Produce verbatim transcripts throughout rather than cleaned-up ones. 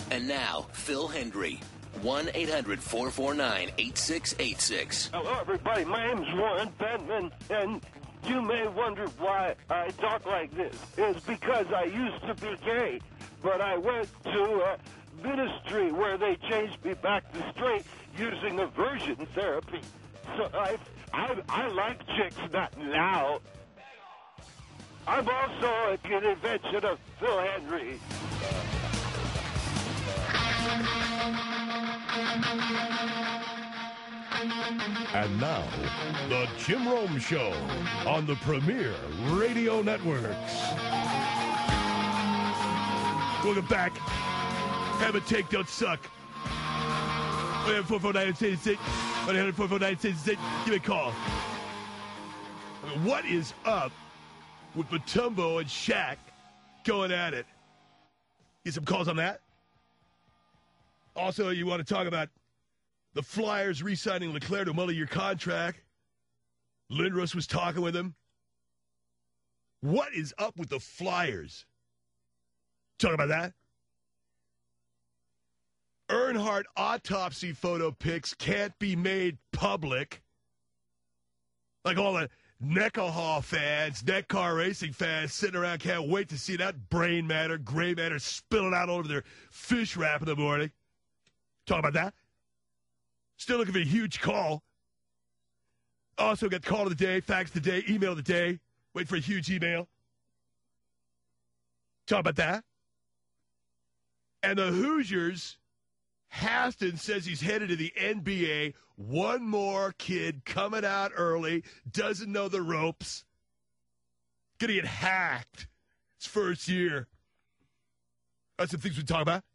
And now, Phil Hendry. one eight hundred four four nine eight six eight six. Hello, everybody. My name's Warren Benton, and you may wonder why I talk like this. It's because I used to be gay, but I went to a ministry where they changed me back to straight using aversion therapy. So I, I, I like chicks, not now. I'm also an invention of Phil Hendry. And now, the Jim Rome Show on the Premier Radio Networks. Welcome back. Have a take, don't suck. one eight hundred four four nine eight six. one eight hundred four four nine eight six. Give me a call. I mean, what is up with Mutombo and Shaq going at it? Get some calls on that. Also, you want to talk about the Flyers re-signing Leclerc to a multi-year contract. Lindros was talking with him. What is up with the Flyers? Talk about that. Earnhardt autopsy photo pics can't be made public. Like all the Neckarhaw fans, neck car racing fans sitting around can't wait to see that brain matter, gray matter spilling out all over their fish wrap in the morning. Talk about that. Still looking for a huge call. Also got call of the day, fax of the day, email of the day. Wait for a huge email. Talk about that. And the Hoosiers, Haston says he's headed to the N B A. One more kid coming out early, doesn't know the ropes. Gonna get hacked. His first year. That's some things we talk about.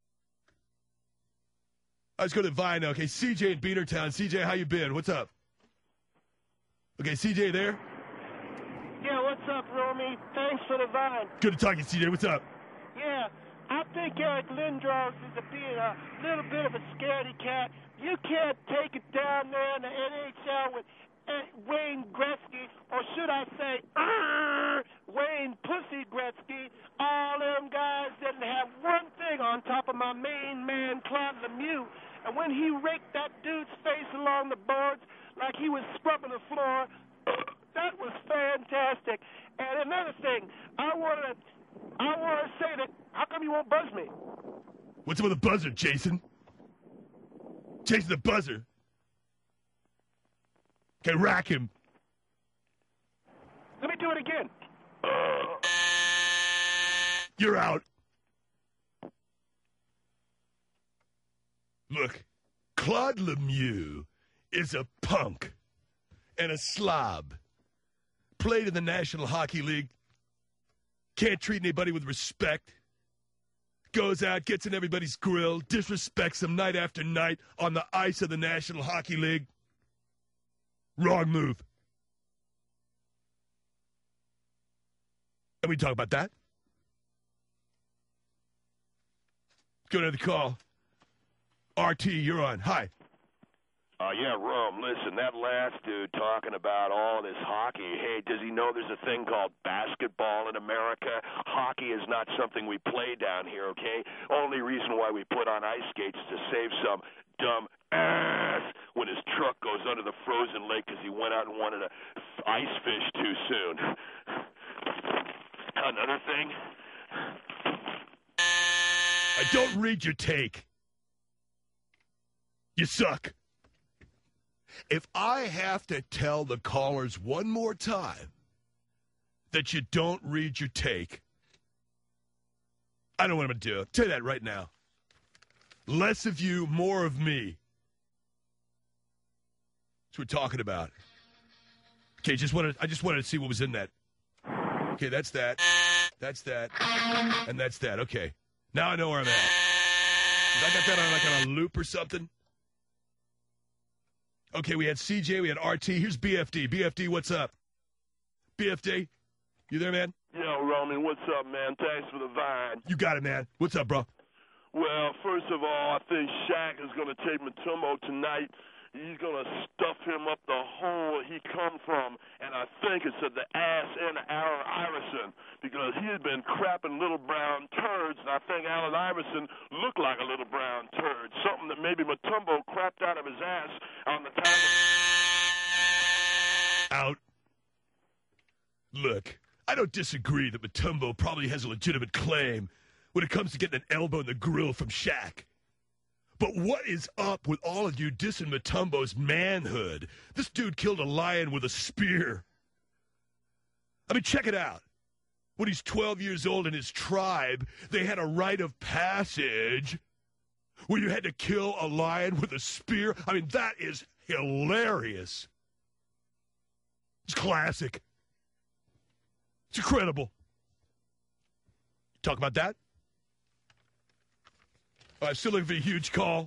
Let's go to Vine. Okay, C J in Beanertown. C J, how you been? What's up? Okay, C J there? Yeah, what's up, Romy? Thanks for the Vine. Good to talk to you, C J. What's up? Yeah, I think Eric Lindros is a, being a little bit of a scaredy cat. You can't take it down there in the N H L with uh, Wayne Gretzky, or should I say, uh, Wayne Pussy Gretzky. All them guys didn't have one thing on top of my main man, Claude Lemieux. And when he raked that dude's face along the boards like he was scrubbing the floor, that was fantastic. And another thing, I want to I want to say that, how come you won't buzz me? What's up with the buzzer, Jason? Jason the buzzer. Okay, rack him. Let me do it again. You're out. Look, Claude Lemieux is a punk and a slob. Played in the National Hockey League. Can't treat anybody with respect. Goes out, gets in everybody's grill, disrespects them night after night on the ice of the National Hockey League. Wrong move. And we talk about that. Go to the call. R T, you're on. Hi. Uh, yeah, Rome, listen, that last dude talking about all this hockey, hey, does he know there's a thing called basketball in America? Hockey is not something we play down here, okay? Only reason why we put on ice skates is to save some dumb ass when his truck goes under the frozen lake because he went out and wanted to ice fish too soon. Another thing. I don't read your take. You suck. If I have to tell the callers one more time that you don't read your take, I don't know what I'm going to do. I'll tell you that right now. Less of you, more of me. That's what we're talking about. Okay, just wanted, I just wanted to see what was in that. Okay, that's that. That's that. And that's that. Okay. Now I know where I'm at. I got that on like on a loop or something. Okay, we had C J, we had R T. Here's B F D. B F D, what's up? B F D, you there, man? Yo, Roman, what's up, man? Thanks for the Vine. You got it, man. What's up, bro? Well, first of all, I think Shaq is going to take Mutombo tonight he's going to stuff him up the hole he come from, and I think it's at the ass end of Allen Iverson, because he had been crapping little brown turds, and I think Allen Iverson looked like a little brown turd, something that maybe Mutombo crapped out of his ass on the time. Out. Look, I don't disagree that Mutombo probably has a legitimate claim when it comes to getting an elbow in the grill from Shaq. But what is up with all of you dissing Mutombo's manhood? This dude killed a lion with a spear. I mean, check it out. When he's twelve years old in his tribe, they had a rite of passage where you had to kill a lion with a spear. I mean, that is hilarious. It's classic. It's incredible. Talk about that? All right, still looking for a huge call.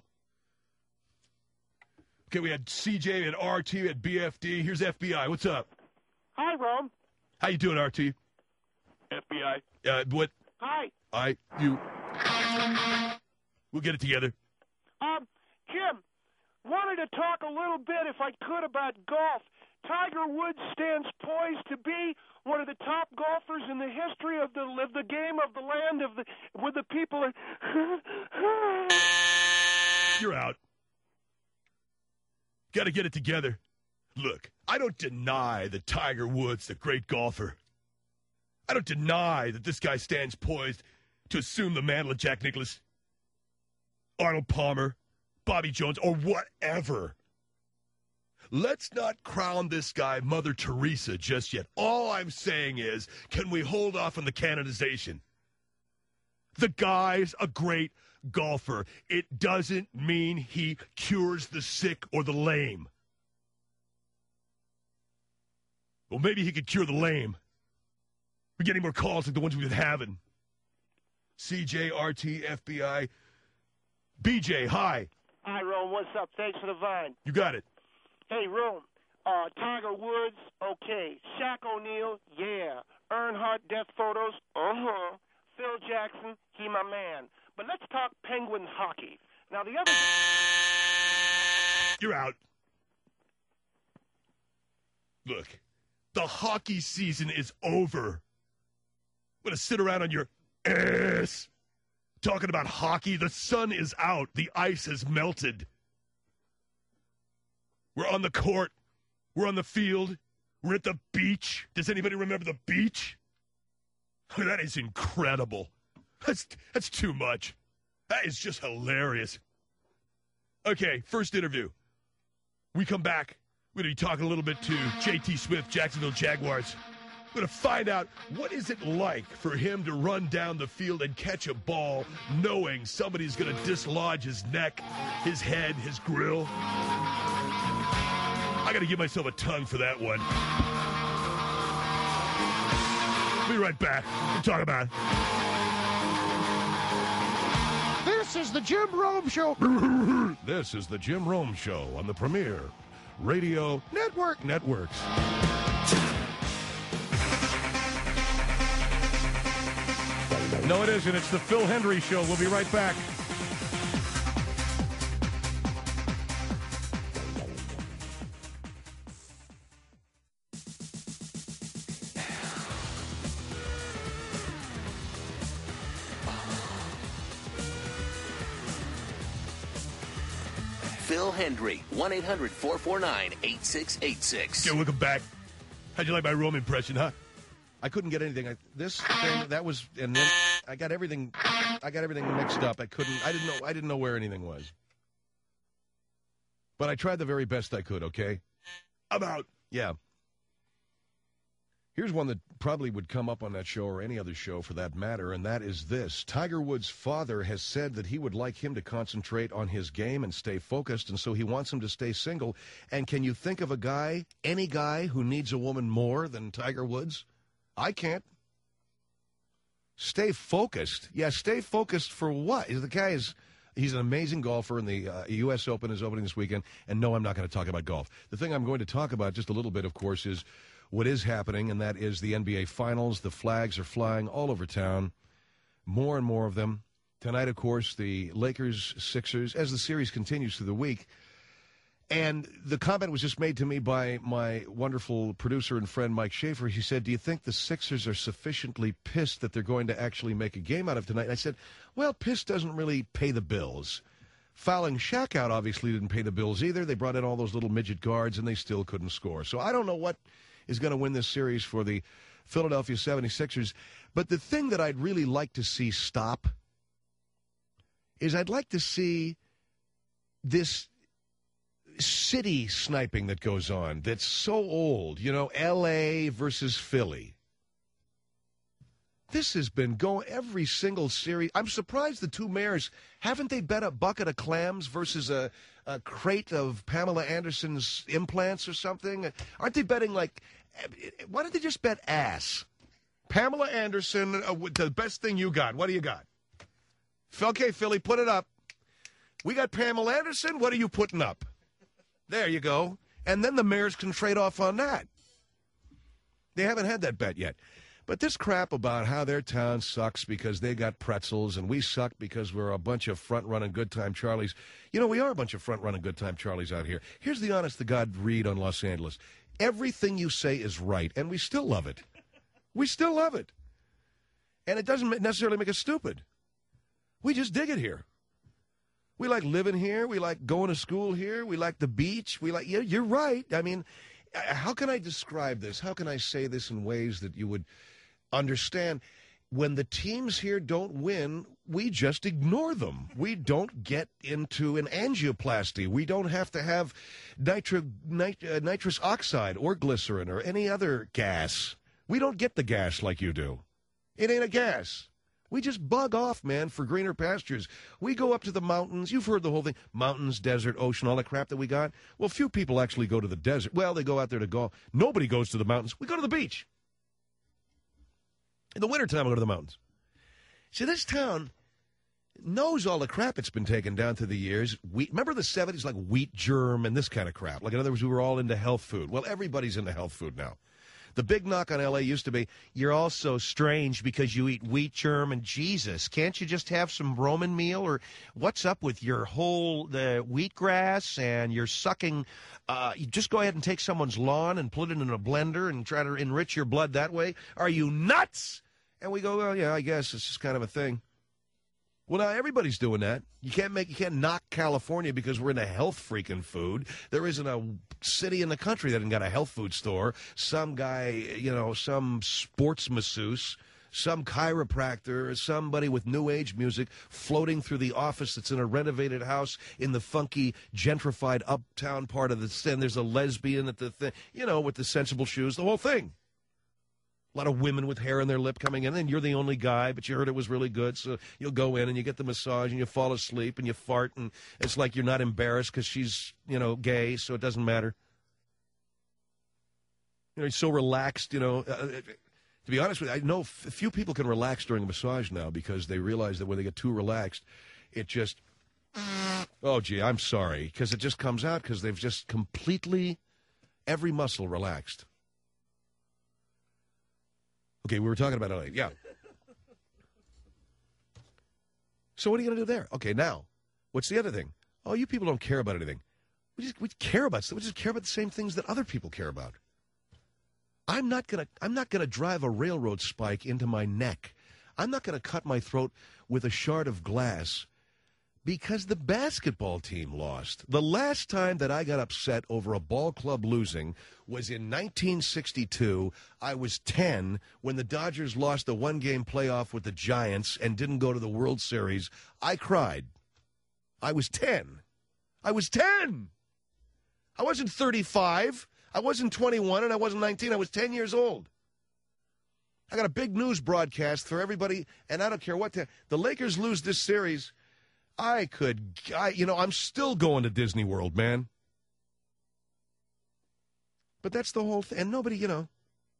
Okay, we had C J, we had R T, we had B F D. Here's F B I. What's up? Hi, Rome. How you doing, R T? F B I. Uh, what? Hi. I, you. We'll get it together. Um, Jim, wanted to talk a little bit, if I could, about golf. Tiger Woods stands poised to be one of the top golfers in the history of the of the game, of the land, of the with the people. You're out. Got to get it together. Look, I don't deny that Tiger Woods, the great golfer. I don't deny that this guy stands poised to assume the mantle of Jack Nicklaus, Arnold Palmer, Bobby Jones, or whatever. Let's not crown this guy Mother Teresa just yet. All I'm saying is, can we hold off on the canonization? The guy's a great golfer. It doesn't mean he cures the sick or the lame. Well, maybe he could cure the lame. We're getting more calls like the ones we've been having. C J, R T, F B I. B J, hi. Hi, Rome. What's up? Thanks for the vine. You got it. Hey, Rome. Uh, Tiger Woods, okay. Shaq O'Neal, yeah. Earnhardt, death photos, uh-huh. Phil Jackson, he my man. But let's talk Penguins hockey. Now, the other... You're out. Look, the hockey season is over. I'm going to sit around on your ass talking about hockey. The sun is out. The ice has melted. We're on the court. We're on the field. We're at the beach. Does anybody remember the beach? I mean, that is incredible. That's, that's too much. That is just hilarious. Okay, first interview. We come back. We're going to be talking a little bit to J T Smith, Jacksonville Jaguars. We're going to find out what is it like for him to run down the field and catch a ball knowing somebody's going to dislodge his neck, his head, his grill. I got to give myself a tongue for that one. We'll be right back. We'll talk about it. This is the Jim Rome Show. This is the Jim Rome Show on the Premier Radio Network Networks. No, it isn't. It's the Phil Hendry Show. We'll be right back. Phil Hendry, one eight hundred four four nine eight six eight six. Yo, welcome back. How'd you like my Rome impression, huh? I couldn't get anything. I, this thing, that was, and then I got everything, I got everything mixed up. I couldn't, I didn't know, I didn't know where anything was. But I tried the very best I could, okay? I'm out. Yeah. Here's one that probably would come up on that show or any other show for that matter, and that is this. Tiger Woods' father has said that he would like him to concentrate on his game and stay focused, and so he wants him to stay single. And can you think of a guy, any guy, who needs a woman more than Tiger Woods? I can't. Stay focused. Yeah, stay focused for what? The guy is, he's an amazing golfer, and the uh, U S Open is opening this weekend. And no, I'm not going to talk about golf. The thing I'm going to talk about just a little bit, of course, is what is happening, and that is the N B A Finals. The flags are flying all over town, more and more of them. Tonight, of course, the Lakers, Sixers, as the series continues through the week. And the comment was just made to me by my wonderful producer and friend, Mike Schaefer. He said, do you think the Sixers are sufficiently pissed that they're going to actually make a game out of tonight? And I said, well, piss doesn't really pay the bills. Fouling Shaq out obviously didn't pay the bills either. They brought in all those little midget guards, and they still couldn't score. So I don't know what is going to win this series for the Philadelphia seventy-sixers. But the thing that I'd really like to see stop is I'd like to see this city sniping that goes on that's so old. You know, L A versus Philly. This has been going every single series. I'm surprised the two mayors, haven't they bet a bucket of clams versus a, a crate of Pamela Anderson's implants or something? Aren't they betting like, why don't they just bet ass? Pamela Anderson, uh, the best thing you got. What do you got? Okay, Philly, put it up. We got Pamela Anderson. What are you putting up? There you go. And then the mayors can trade off on that. They haven't had that bet yet. But this crap about how their town sucks because they got pretzels and we suck because we're a bunch of front-running good-time Charlies. You know, we are a bunch of front-running good-time Charlies out here. Here's the honest-to-God read on Los Angeles. Everything you say is right, and we still love it. We still love it. And it doesn't necessarily make us stupid. We just dig it here. We like living here. We like going to school here. We like the beach. We like, yeah, you're right. I mean, how can I describe this? How can I say this in ways that you would understand? When the teams here don't win, we just ignore them. We don't get into an angioplasty. We don't have to have nitro, nit, uh, nitrous oxide or glycerin or any other gas. We don't get the gas like you do. It ain't a gas. We just bug off, man, for greener pastures. We go up to the mountains. You've heard the whole thing. Mountains, desert, ocean, all that crap that we got. Well, few people actually go to the desert. Well, they go out there to golf. Nobody goes to the mountains. We go to the beach. In the wintertime, we go to the mountains. See, this town knows all the crap it's been taken down through the years. Wheat, remember the seventies, like wheat germ and this kind of crap? Like, in other words, we were all into health food. Well, everybody's into health food now. The big knock on L A used to be, you're all so strange because you eat wheat germ and Jesus. Can't you just have some Roman meal? Or what's up with your whole the wheatgrass and you're sucking? Uh, you just go ahead and take someone's lawn and put it in a blender and try to enrich your blood that way? Are you nuts? And we go, well, yeah, I guess it's just kind of a thing. Well, now everybody's doing that. You can't make, you can't knock California because we're into health freaking food. There isn't a city in the country that hasn't got a health food store. Some guy, you know, some sports masseuse, some chiropractor, somebody with new age music floating through the office that's in a renovated house in the funky, gentrified uptown part of the. And there's a lesbian at the thing, you know, with the sensible shoes, the whole thing. A lot of women with hair in their lip coming in, and you're the only guy, but you heard it was really good, so you'll go in and you get the massage and you fall asleep and you fart, and it's like you're not embarrassed because she's, you know, gay, so it doesn't matter. You know, you're so relaxed, you know. Uh, to be honest with you, I know f- few people can relax during a massage now because they realize that when they get too relaxed, it just, oh, gee, I'm sorry, because it just comes out because they've just completely, every muscle relaxed. Okay, we were talking about L A. Yeah. So what are you going to do there? Okay, now, what's the other thing? Oh, you people don't care about anything. We just we care about we just care about the same things that other people care about. I'm not gonna I'm not gonna drive a railroad spike into my neck. I'm not gonna cut my throat with a shard of glass because the basketball team lost. The last time that I got upset over a ball club losing was in nineteen sixty-two. I was ten when the Dodgers lost the one-game playoff with the Giants and didn't go to the World Series. I cried. I was ten. I was ten. I wasn't thirty-five. I wasn't twenty-one, and I wasn't nineteen. I was ten years old. I got a big news broadcast for everybody, and I don't care what. The, the Lakers lose this series. I could, I, you know, I'm still going to Disney World, man. But that's the whole thing. And nobody, you know.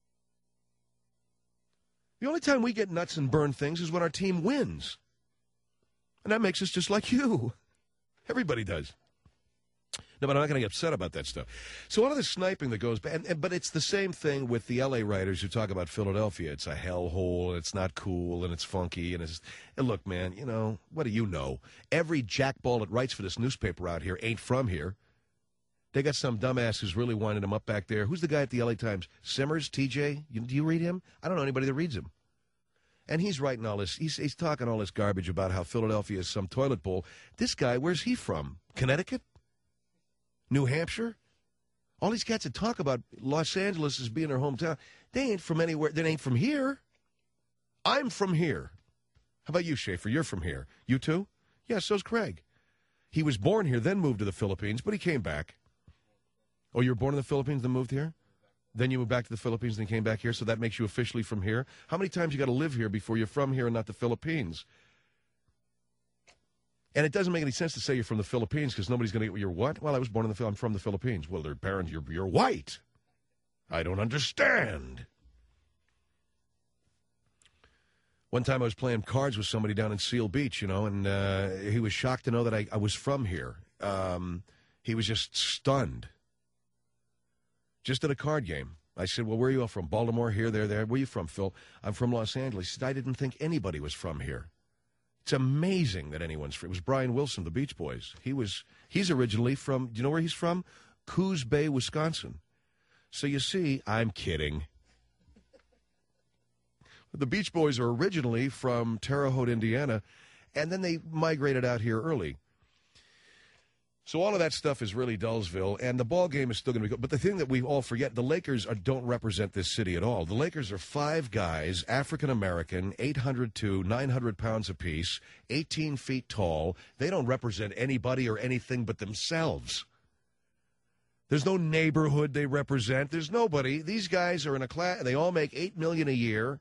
The only time we get nuts and burn things is when our team wins. And that makes us just like you. Everybody does. No, but I'm not going to get upset about that stuff. So all of the sniping that goes, and, and, but it's the same thing with the L A writers who talk about Philadelphia. It's a hellhole, and it's not cool, and it's funky, and it's. And look, man, you know, what do you know? Every jackball that writes for this newspaper out here ain't from here. They got some dumbass who's really winding him up back there. Who's the guy at the L A Times? Simmers, T J? You, do you read him? I don't know anybody that reads him. And he's writing all this. He's, he's talking all this garbage about how Philadelphia is some toilet bowl. This guy, where's he from? Connecticut? New Hampshire? All these cats that talk about Los Angeles as being their hometown, they ain't from anywhere. They ain't from here. I'm from here. How about you, Schaefer? You're from here. You too? Yeah, so's Craig. He was born here, then moved to the Philippines, but he came back. Oh, you were born in the Philippines, then moved here? Then you moved back to the Philippines and came back here, so that makes you officially from here? How many times you got to live here before you're from here and not the Philippines? And it doesn't make any sense to say you're from the Philippines because nobody's going to get you're what? Well, I was born in the Philippines. I'm from the Philippines. Well, their parents, you're, you're white. I don't understand. One time I was playing cards with somebody down in Seal Beach, you know, and uh, he was shocked to know that I, I was from here. Um, he was just stunned. Just at a card game. I said, well, where are you all from? Baltimore, here, there, there. Where are you from, Phil? I'm from Los Angeles. He said, I didn't think anybody was from here. It's amazing that anyone's from. It was Brian Wilson, the Beach Boys. He was, he's originally from, do you know where he's from? Coos Bay, Wisconsin. So you see, I'm kidding. The Beach Boys are originally from Terre Haute, Indiana, and then they migrated out here early. So all of that stuff is really Dullsville, and the ball game is still going to be good. But the thing that we all forget, the Lakers are, don't represent this city at all. The Lakers are five guys, African-American, eight hundred two, nine hundred pounds apiece, eighteen feet tall. They don't represent anybody or anything but themselves. There's no neighborhood they represent. There's nobody. These guys are in a class. They all make eight million dollars a year.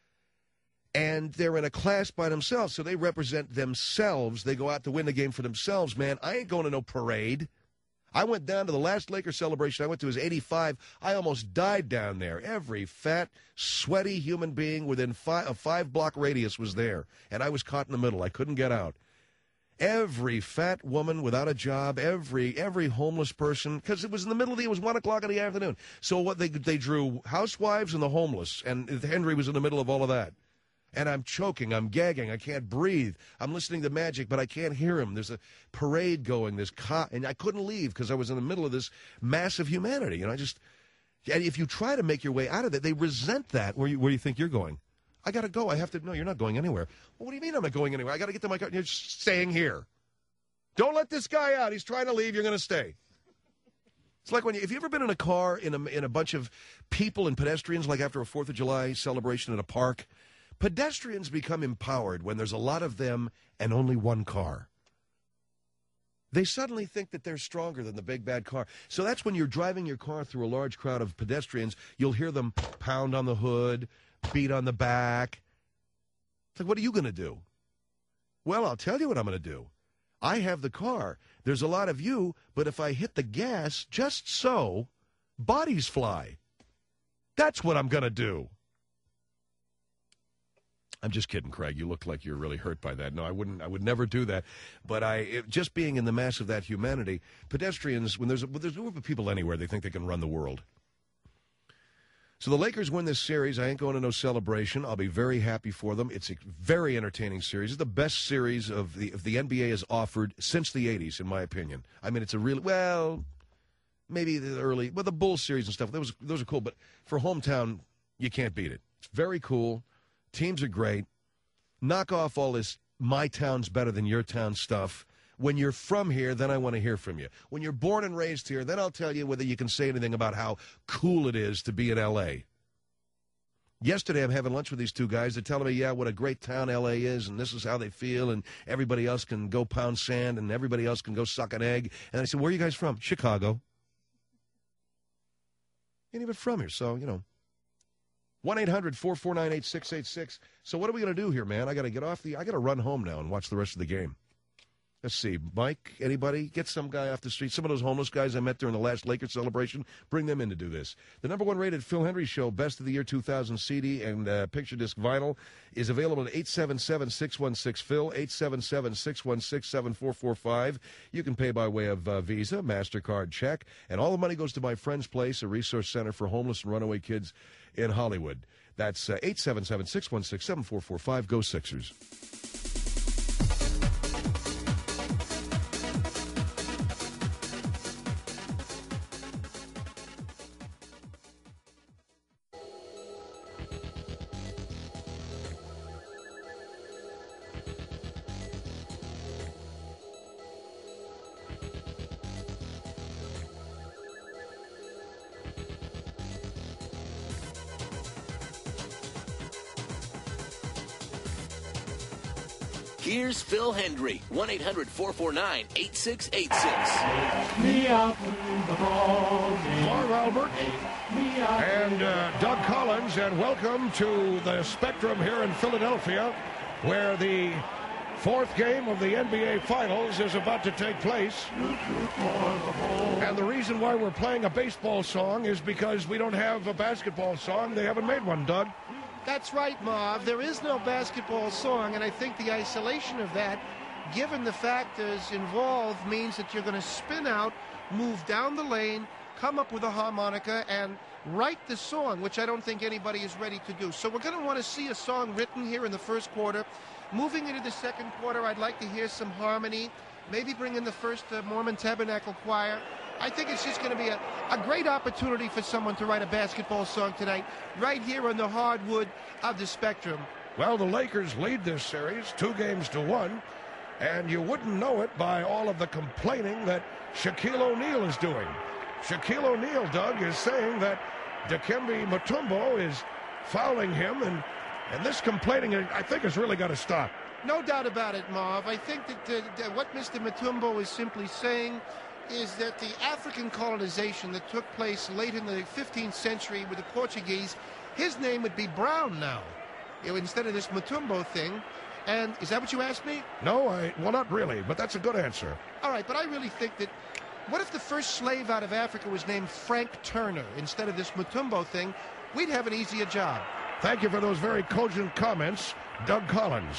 And they're in a class by themselves, so they represent themselves. They go out to win the game for themselves, man. I ain't going to no parade. I went down to the last Lakers celebration I went to was eighty-five. I almost died down there. Every fat, sweaty human being within five, a five-block radius was there, and I was caught in the middle. I couldn't get out. Every fat woman without a job, every every homeless person, because it was in the middle of the, it was one o'clock in the afternoon. So what they they drew housewives and the homeless, and Henry was in the middle of all of that. And I'm choking, I'm gagging, I can't breathe. I'm listening to Magic, but I can't hear him. There's a parade going, there's co- and I couldn't leave because I was in the middle of this massive humanity. And I just, and if you try to make your way out of it, they resent that. Where you, where you think you're going? I got to go. I have to. No, you're not going anywhere. Well, what do you mean I'm not going anywhere? I got to get to my car. You're just staying here. Don't let this guy out. He's trying to leave. You're going to stay. It's like when you, if you ever been in a car in a, in a bunch of people and pedestrians, like after a fourth of July celebration at a park. Pedestrians become empowered when there's a lot of them and only one car. They suddenly think that they're stronger than the big bad car. So that's when you're driving your car through a large crowd of pedestrians, you'll hear them pound on the hood, beat on the back. It's like, what are you going to do? Well, I'll tell you what I'm going to do. I have the car. There's a lot of you, but if I hit the gas just so, bodies fly. That's what I'm going to do. I'm just kidding, Craig. You look like you're really hurt by that. No, I wouldn't. I would never do that. But I, it, just being in the mass of that humanity, pedestrians. When there's a, when there's a group of people anywhere, they think they can run the world. So the Lakers win this series. I ain't going to no celebration. I'll be very happy for them. It's a very entertaining series. It's the best series of the of the N B A has offered since the eighties, in my opinion. I mean, it's a really well, maybe the early, well, the Bulls series and stuff. Those those are cool. But for hometown, you can't beat it. It's very cool. Teams are great. Knock off all this my town's better than your town stuff. When you're from here, then I want to hear from you. When you're born and raised here, then I'll tell you whether you can say anything about how cool it is to be in L A. Yesterday, I'm having lunch with these two guys. They're telling me, yeah, what a great town L A is, and this is how they feel, and everybody else can go pound sand, and everybody else can go suck an egg. And I said, where are you guys from? Chicago. Ain't even from here, so, you know. one eight hundred four four nine eight six eight six. So what are we going to do here, man? I got to get off the, I got to run home now and watch the rest of the game. Let's see. Mike, anybody? Get some guy off the street. Some of those homeless guys I met during the last Lakers celebration. Bring them in to do this. The number one rated Phil Hendrie Show, Best of the Year two thousand C D and uh, picture disc vinyl, is available at eight seven seven, six one six, Phil, eight seven seven, six one six, seven four four five. You can pay by way of uh, Visa, MasterCard, check, and all the money goes to my friend's place, a resource center for homeless and runaway kids in Hollywood. That's uh, eight seven seven, six one six, seven four four five. Go Sixers. Here's Phil Hendry, one eight hundred four four nine eight six eight six. Marv Albert and uh, Doug Collins, and welcome to the Spectrum here in Philadelphia, where the fourth game of the N B A Finals is about to take place. And the reason why we're playing a baseball song is because we don't have a basketball song. They haven't made one, Doug. That's right, Marv. There is no basketball song, and I think the isolation of that, given the factors involved, means that you're going to spin out, move down the lane, come up with a harmonica, and write the song, which I don't think anybody is ready to do. So we're going to want to see a song written here in the first quarter. Moving into the second quarter, I'd like to hear some harmony, maybe bring in the first uh, Mormon Tabernacle Choir. I think it's just going to be a, a great opportunity for someone to write a basketball song tonight, right here on the hardwood of the Spectrum. Well, the Lakers lead this series two games to one, and you wouldn't know it by all of the complaining that Shaquille O'Neal is doing. Shaquille O'Neal, Doug, is saying that Dikembe Mutombo is fouling him, and, and this complaining, I think, has really got to stop. No doubt about it, Marv. I think that, uh, that what Mister Mutombo is simply saying is that the African colonization that took place late in the fifteenth century with the Portuguese, his name would be Brown now, you know, instead of this Mutombo thing. And is that what you asked me? No, I well, not really, but that's a good answer. All right, but I really think that what if the first slave out of Africa was named Frank Turner instead of this Mutombo thing? We'd have an easier job. Thank you for those very cogent comments, Doug Collins.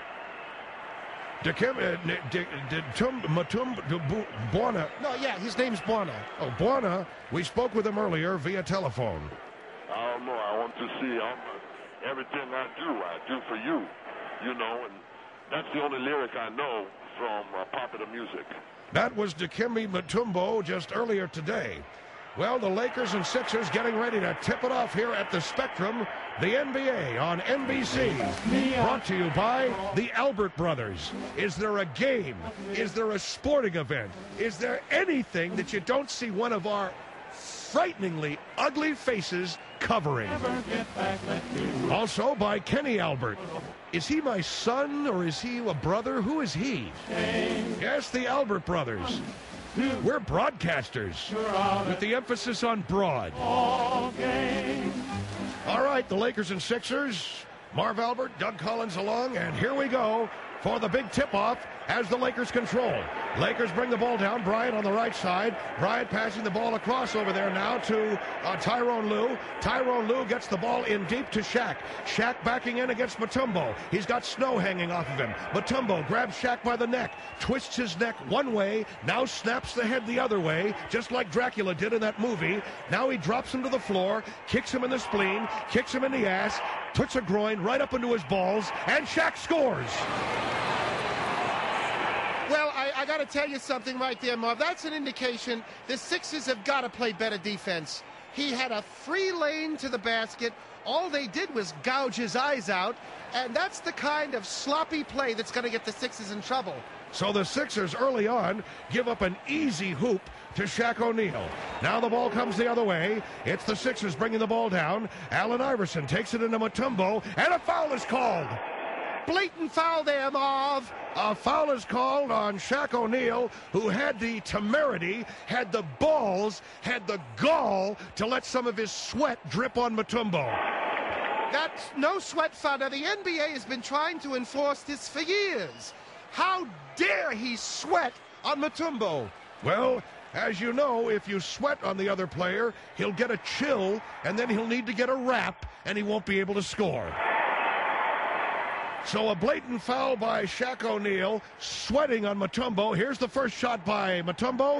Dikembe Mutombo Bwana. No, yeah, his name's Bwana. Oh, Bwana. We spoke with him earlier via telephone. I don't know. I want to see um, everything I do, I do for you, you know, and that's the only lyric I know from uh, popular music. That was Dikembe Mutombo just earlier today. Well, the Lakers and Sixers getting ready to tip it off here at the Spectrum, the N B A on N B C. Brought to you by the Albert Brothers. Is there a game? Is there a sporting event? Is there anything that you don't see one of our frighteningly ugly faces covering? Also by Kenny Albert. Is he my son or is he a brother? Who is he? Yes, the Albert Brothers. We're broadcasters with the emphasis on broad. All right, the Lakers and Sixers. Marv Albert, Doug Collins along, and here we go for the big tip-off as the Lakers control. Lakers bring the ball down. Bryant on the right side. Bryant passing the ball across over there now to uh, Tyronn Lue. Tyronn Lue gets the ball in deep to Shaq. Shaq backing in against Mutombo. He's got Snow hanging off of him. Mutombo grabs Shaq by the neck, twists his neck one way, now snaps the head the other way, just like Dracula did in that movie. Now he drops him to the floor, kicks him in the spleen, kicks him in the ass, puts a groin right up into his balls, and Shaq scores. Well, I, I got to tell you something right there, Marv. That's an indication the Sixers have got to play better defense. He had a free lane to the basket. All they did was gouge his eyes out, and that's the kind of sloppy play that's going to get the Sixers in trouble. So the Sixers early on give up an easy hoop to Shaq O'Neal. Now the ball comes the other way. It's the Sixers bringing the ball down. Allen Iverson takes it into Mutombo, and a foul is called. Blatant foul there, Marv. A foul is called on Shaq O'Neal, who had the temerity, had the balls, had the gall to let some of his sweat drip on Mutombo. That's no sweat foul. Now, the N B A has been trying to enforce this for years. How dare he sweat on Mutombo? Well, as you know, if you sweat on the other player, he'll get a chill, and then he'll need to get a wrap, and he won't be able to score. So a blatant foul by Shaq O'Neal, sweating on Mutombo. Here's the first shot by Mutombo.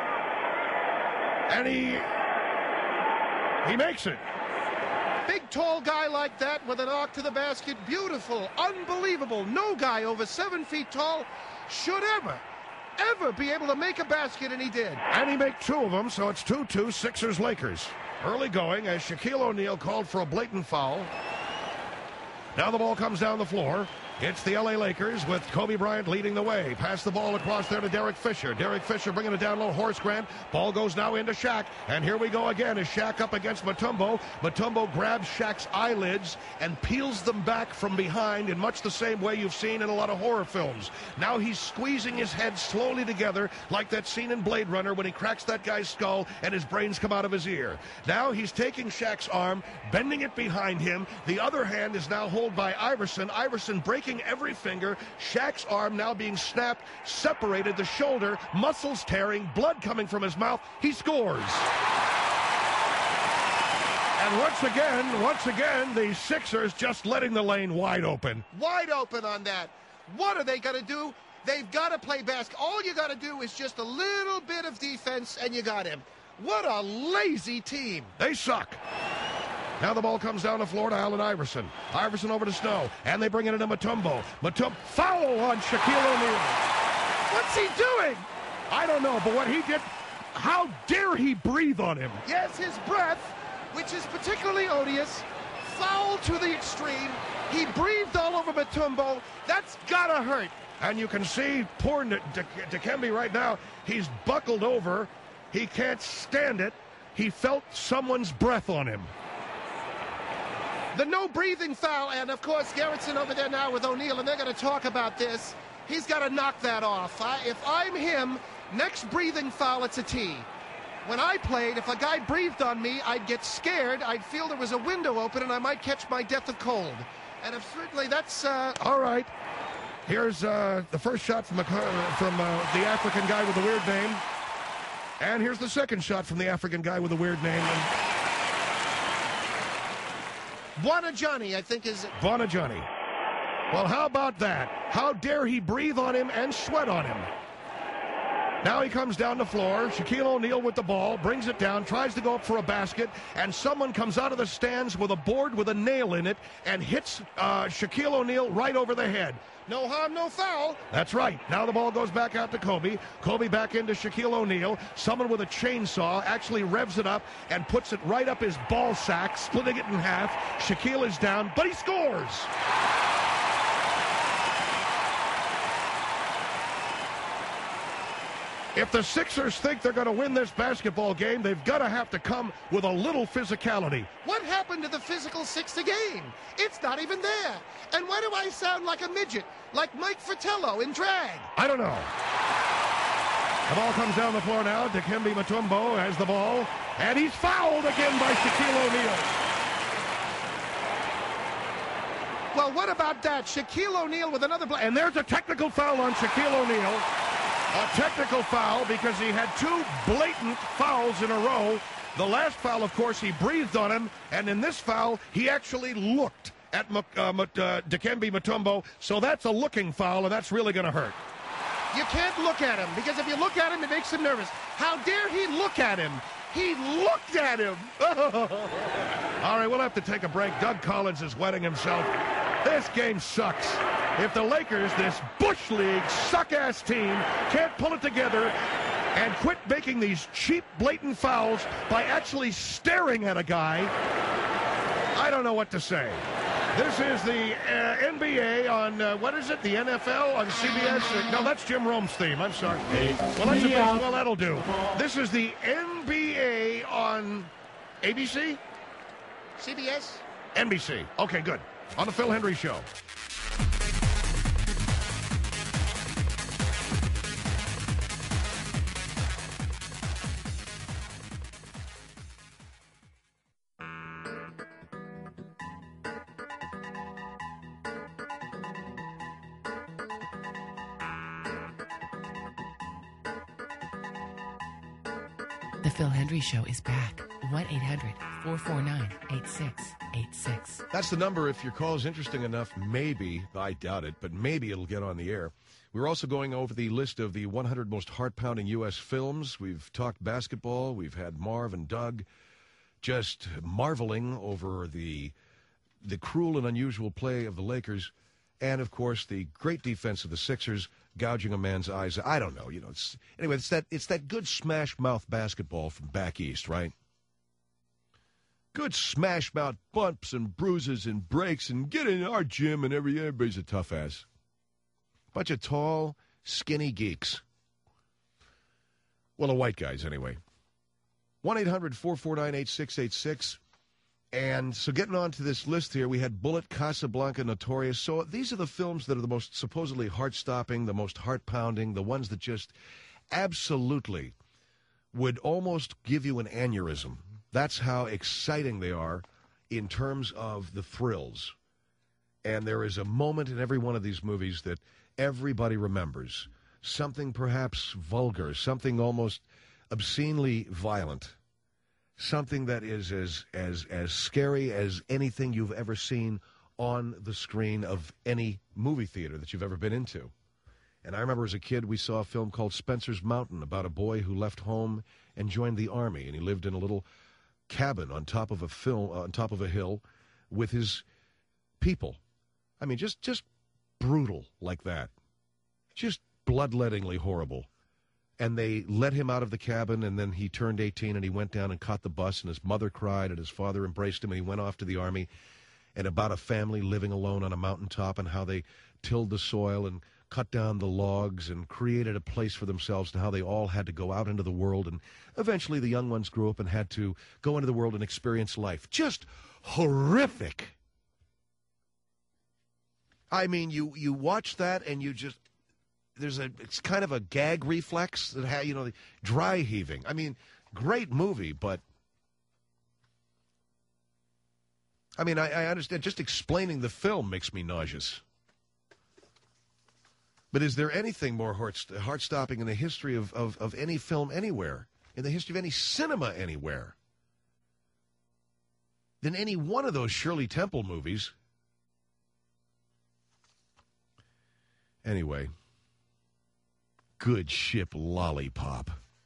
And he, he makes it. Big, tall guy like that with an arc to the basket. Beautiful, unbelievable. No guy over seven feet tall should ever, ever be able to make a basket, and he did. And he made two of them, so it's two two, Sixers-Lakers. Early going as Shaquille O'Neal called for a blatant foul. Now the ball comes down the floor. It's the L A Lakers with Kobe Bryant leading the way. Pass the ball across there to Derek Fisher. Derek Fisher bringing it down low. Horace Grant. Ball goes now into Shaq. And here we go again as Shaq up against Mutombo. Mutombo grabs Shaq's eyelids and peels them back from behind in much the same way you've seen in a lot of horror films. Now he's squeezing his head slowly together like that scene in Blade Runner when he cracks that guy's skull and his brains come out of his ear. Now he's taking Shaq's arm, bending it behind him. The other hand is now held by Iverson. Iverson breaking every finger. Shaq's arm now being snapped, separated, the shoulder, muscles tearing, blood coming from his mouth. He scores. And once again, once again, the Sixers just letting the lane wide open. Wide open on that. What are they going to do? They've got to play basketball. All you got to do is just a little bit of defense, and you got him. What a lazy team. They suck. Now the ball comes down the floor to Allen Iverson. Iverson over to Snow, and they bring it into Mutombo. Mutombo, foul on Shaquille O'Neal. What's he doing? I don't know, but what he did, how dare he breathe on him? Yes, his breath, which is particularly odious, foul to the extreme. He breathed all over Mutombo. That's gotta hurt. And you can see poor Dikembe right now, he's buckled over. He can't stand it. He felt someone's breath on him. The no-breathing foul, and, of course, Gerritsen over there now with O'Neal, and they're going to talk about this. He's got to knock that off. I, if I'm him, next breathing foul, it's a T. When I played, if a guy breathed on me, I'd get scared. I'd feel there was a window open, and I might catch my death of cold. And if certainly that's... Uh... All right. Here's uh, the first shot from, the, from uh, the African guy with the weird name. And here's the second shot from the African guy with the weird name. And Buonajani, I think is... Buonajani. Well, how about that? How dare he breathe on him and sweat on him? Now he comes down the floor. Shaquille O'Neal with the ball, brings it down, tries to go up for a basket, and someone comes out of the stands with a board with a nail in it and hits uh, Shaquille O'Neal right over the head. No harm, no foul. That's right. Now the ball goes back out to Kobe. Kobe back into Shaquille O'Neal. Someone with a chainsaw actually revs it up and puts it right up his ball sack, splitting it in half. Shaquille is down, but he scores. If the Sixers think they're going to win this basketball game, they've got to have to come with a little physicality. What happened to the physical sixth game? It's not even there. And why do I sound like a midget? Like Mike Fratello in drag? I don't know. The ball comes down the floor now. Dikembe Mutombo has the ball. And he's fouled again by Shaquille O'Neal. Well, what about that? Shaquille O'Neal with another play. And there's a technical foul on Shaquille O'Neal. A technical foul because he had two blatant fouls in a row. The last foul, of course, he breathed on him. And in this foul, he actually looked at uh, uh, Dikembe Mutombo. So that's a looking foul, and that's really going to hurt. You can't look at him, because if you look at him, it makes him nervous. How dare he look at him? He looked at him. All right, we'll have to take a break. Doug Collins is wetting himself. This game sucks. If the Lakers, this Bush League suck-ass team, can't pull it together and quit making these cheap, blatant fouls by actually staring at a guy, I don't know what to say. This is the uh, N B A on, uh, what is it, the N F L on C B S? Uh, no, that's Jim Rome's theme. I'm sorry. Well, that's a big, well, that'll do. This is the N B A on A B C? C B S? N B C. Okay, good. On the Phil Hendry Show. The Phil Hendry Show is back. one eight hundred four four nine eight six eight six. That's the number. If your call is interesting enough, maybe, I doubt it, but maybe it'll get on the air. We're also going over the list of the one hundred most heart-pounding U S films. We've talked basketball. We've had Marv and Doug just marveling over the the cruel and unusual play of the Lakers and, of course, the great defense of the Sixers, gouging a man's eyes. I don't know. You know. It's, anyway, it's that it's that good smash-mouth basketball from back east, right? Good smash mouth bumps and bruises and breaks and get in our gym and every, everybody's a tough ass. Bunch of tall, skinny geeks. Well, the white guys, anyway. one eight hundred four four nine eight six eight six. And so getting on to this list here, we had Bullet, Casablanca, Notorious. So these are the films that are the most supposedly heart-stopping, the most heart-pounding, the ones that just absolutely would almost give you an aneurysm. That's how exciting they are in terms of the thrills. And there is a moment in every one of these movies that everybody remembers. Something perhaps vulgar, something almost obscenely violent, something that is as, as, as scary as anything you've ever seen on the screen of any movie theater that you've ever been into. And I remember as a kid, we saw a film called Spencer's Mountain about a boy who left home and joined the Army, and he lived in a little cabin on top of a film, on top of a hill with his people. I mean, just just brutal like that. Just bloodlettingly horrible. And they let him out of the cabin, and then he turned eighteen, and he went down and caught the bus, and his mother cried, and his father embraced him, and he went off to the Army, and about a family living alone on a mountaintop and how they tilled the soil and cut down the logs and created a place for themselves, and how they all had to go out into the world. And eventually the young ones grew up and had to go into the world and experience life. Just horrific. I mean, you, you watch that and you just, there's a, it's kind of a gag reflex that, ha, you know, the dry heaving. I mean, great movie, but I mean, I, I understand just explaining the film makes me nauseous. But is there anything more heart-stopping in the history of, of, of any film anywhere, in the history of any cinema anywhere, than any one of those Shirley Temple movies? Anyway, Good Ship Lollipop.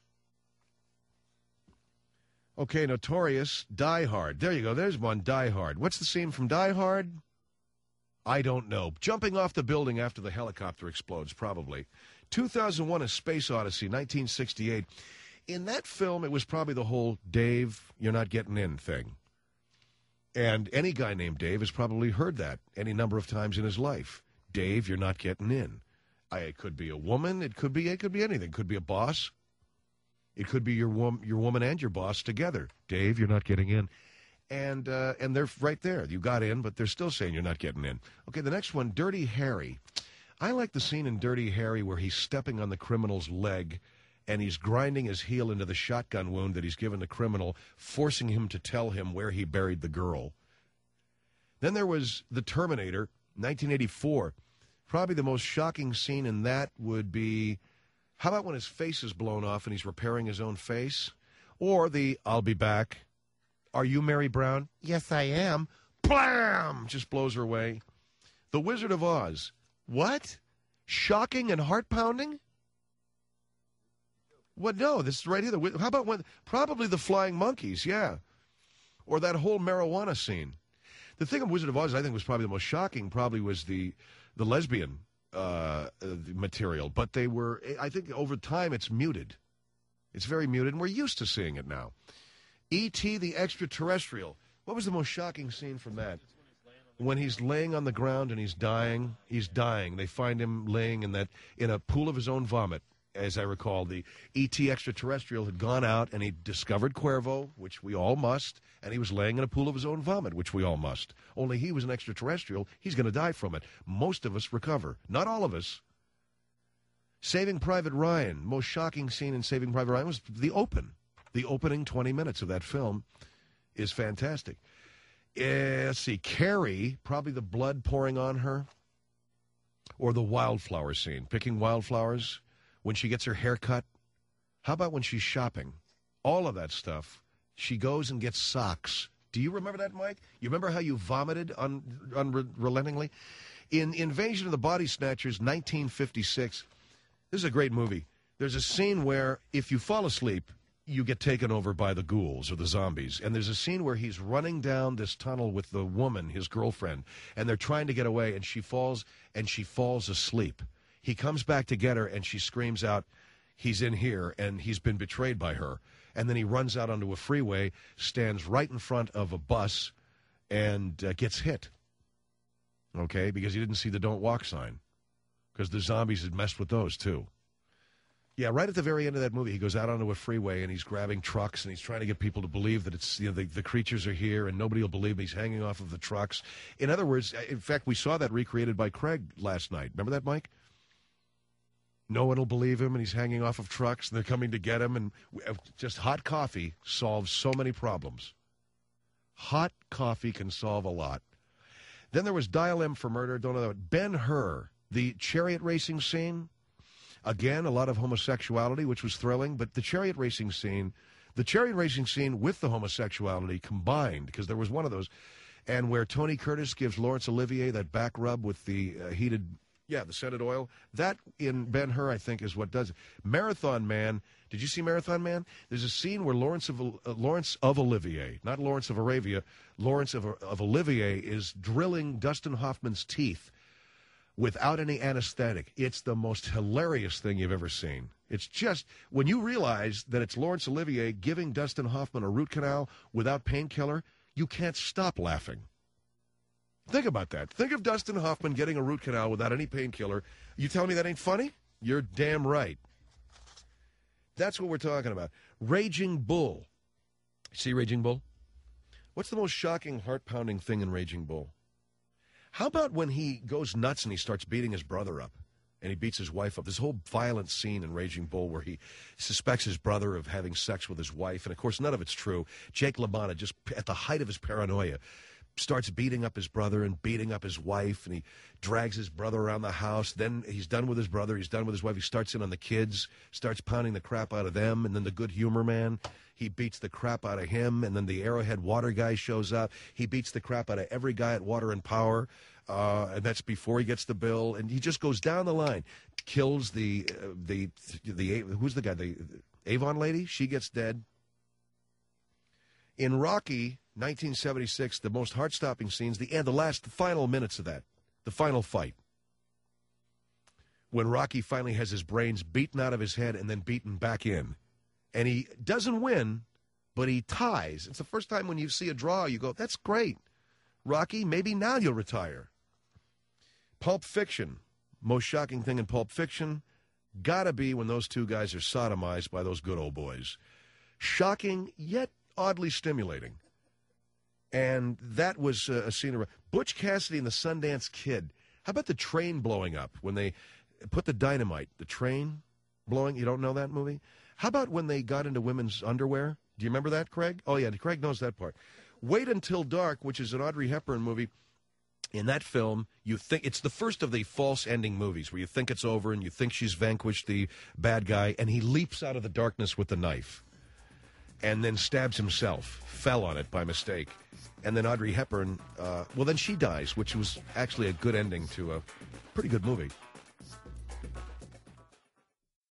Okay, Notorious, Die Hard. There you go. There's one, Die Hard. What's the scene from Die Hard? I don't know. Jumping off the building after the helicopter explodes, probably. two thousand one, A Space Odyssey, nineteen sixty-eight. In that film, it was probably the whole Dave, you're not getting in thing. And any guy named Dave has probably heard that any number of times in his life. Dave, you're not getting in. I, it could be a woman. It could be it could be anything. It could be a boss. It could be your, wom- your woman and your boss together. Dave, you're not getting in. And uh, and they're right there. You got in, but they're still saying you're not getting in. Okay, the next one, Dirty Harry. I like the scene in Dirty Harry where he's stepping on the criminal's leg and he's grinding his heel into the shotgun wound that he's given the criminal, forcing him to tell him where he buried the girl. Then there was The Terminator, nineteen eighty-four. Probably the most shocking scene in that would be, how about when his face is blown off and he's repairing his own face? Or the I'll be back. Are you Mary Brown? Yes, I am. Blam! Just blows her away. The Wizard of Oz. What? Shocking and heart-pounding? What? No, this is right here. The, how about when? Probably the Flying Monkeys, yeah. Or that whole marijuana scene. The thing of Wizard of Oz, I think, was probably the most shocking, probably was the, the lesbian uh, material. But they were, I think over time it's muted. It's very muted, and we're used to seeing it now. E T the Extraterrestrial. What was the most shocking scene from that? When he's laying on the ground and he's dying. He's dying. They find him laying in that in a pool of his own vomit. As I recall, the E T Extraterrestrial had gone out and he discovered Cuervo, which we all must, and he was laying in a pool of his own vomit, which we all must. Only he was an extraterrestrial. He's going to die from it. Most of us recover. Not all of us. Saving Private Ryan. Most shocking scene in Saving Private Ryan was the open. The opening twenty minutes of that film is fantastic. Uh, let's see, Carrie, probably the blood pouring on her, or the wildflower scene, picking wildflowers when she gets her hair cut. How about when she's shopping? All of that stuff. She goes and gets socks. Do you remember that, Mike? You remember how you vomited un- unrelentingly? In Invasion of the Body Snatchers, nineteen fifty-six, this is a great movie. There's a scene where if you fall asleep, you get taken over by the ghouls or the zombies. And there's a scene where he's running down this tunnel with the woman, his girlfriend, and they're trying to get away, and she falls, and she falls asleep. He comes back to get her, and she screams out, he's in here, and he's been betrayed by her. And then he runs out onto a freeway, stands right in front of a bus, and uh, gets hit. Okay, because he didn't see the don't walk sign. Because the zombies had messed with those, too. Yeah, right at the very end of that movie, he goes out onto a freeway, and he's grabbing trucks, and he's trying to get people to believe that it's, you know, the, the creatures are here, and nobody will believe him. He's hanging off of the trucks. In other words, in fact, we saw that recreated by Craig last night. Remember that, Mike? No one will believe him, and he's hanging off of trucks, and they're coming to get him, and just hot coffee solves so many problems. Hot coffee can solve a lot. Then there was Dial M for Murder. Don't know that. Ben-Hur, the chariot racing scene. Again, a lot of homosexuality, which was thrilling, but the chariot racing scene, the chariot racing scene with the homosexuality combined, because there was one of those, and where Tony Curtis gives Laurence Olivier that back rub with the uh, heated, yeah, the scented oil, that in Ben-Hur, I think, is what does it. Marathon Man, did you see Marathon Man? There's a scene where Lawrence of, uh, Lawrence of Olivier, not Lawrence of Arabia, Lawrence of, of Olivier is drilling Dustin Hoffman's teeth without any anesthetic. It's the most hilarious thing you've ever seen. It's just, when you realize that it's Laurence Olivier giving Dustin Hoffman a root canal without painkiller, you can't stop laughing. Think about that. Think of Dustin Hoffman getting a root canal without any painkiller. You telling me that ain't funny? You're damn right. That's what we're talking about. Raging Bull. See Raging Bull? What's the most shocking, heart-pounding thing in Raging Bull? How about when he goes nuts and he starts beating his brother up and he beats his wife up? This whole violent scene in Raging Bull where he suspects his brother of having sex with his wife. And, of course, none of it's true. Jake LaMotta, just at the height of his paranoia, starts beating up his brother and beating up his wife. And he drags his brother around the house. Then he's done with his brother. He's done with his wife. He starts in on the kids, starts pounding the crap out of them. And then the good humor man, he beats the crap out of him. And then the Arrowhead water guy shows up. He beats the crap out of every guy at Water and Power. Uh, and that's before he gets the bill. And he just goes down the line. Kills the, uh, the, the, who's the guy? The Avon lady? She gets dead. In Rocky, nineteen seventy-six, the most heart-stopping scenes, the, and the last, the final minutes of that, the final fight. When Rocky finally has his brains beaten out of his head and then beaten back in. And he doesn't win, but he ties. It's the first time when you see a draw, you go, that's great. Rocky, maybe now you'll retire. Pulp Fiction. Most shocking thing in Pulp Fiction, gotta be when those two guys are sodomized by those good old boys. Shocking, yet oddly stimulating. And that was a, a scene of Butch Cassidy and the Sundance Kid. How about the train blowing up when they put the dynamite? The train blowing? You don't know that movie? How about when they got into women's underwear? Do you remember that, Craig? Oh, yeah, Craig knows that part. Wait Until Dark, which is an Audrey Hepburn movie. In that film, you think it's the first of the false ending movies where you think it's over and you think she's vanquished the bad guy, and he leaps out of the darkness with the knife and then stabs himself, fell on it by mistake. And then Audrey Hepburn, uh, well, then she dies, which was actually a good ending to a pretty good movie.